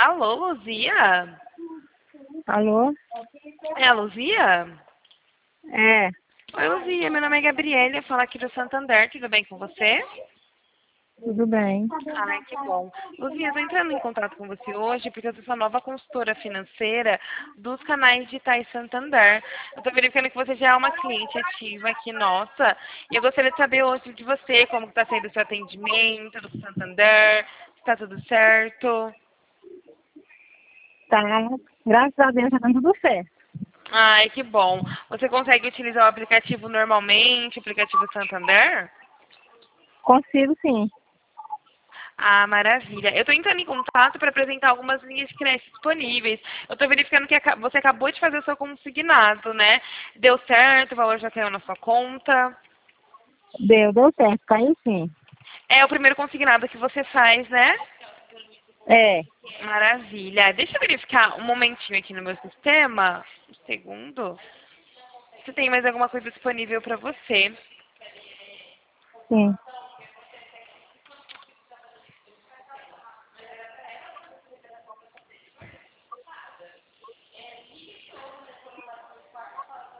Alô, Luzia? Alô? É a Luzia? É, Oi, Luzia, meu nome é Gabriela, eu falo aqui do Santander, tudo bem com você? tudo bem. Ai, que bom. Luzia, eu tô entrando em contato com você hoje porque eu sou sua nova consultora financeira dos canais digitais Santander. Eu tô verificando que você já é uma cliente ativa aqui nossa e eu gostaria de saber hoje de você como está sendo o seu atendimento do Santander, se está tudo certo. Tá, graças a Deus já tá tudo certo. Ai, que bom. Você consegue utilizar o aplicativo normalmente, o aplicativo Santander? Consigo sim. Ah, maravilha. Eu estou entrando em contato para apresentar algumas linhas de crédito disponíveis. Eu estou verificando que você acabou de fazer o seu consignado, né? Deu certo, o valor já caiu na sua conta. Deu certo, tá aí sim. É o primeiro consignado que você faz, né? É, Maravilha. Deixa eu verificar um momentinho aqui no meu sistema. Um segundo. Se tem mais alguma coisa disponível para você. sim.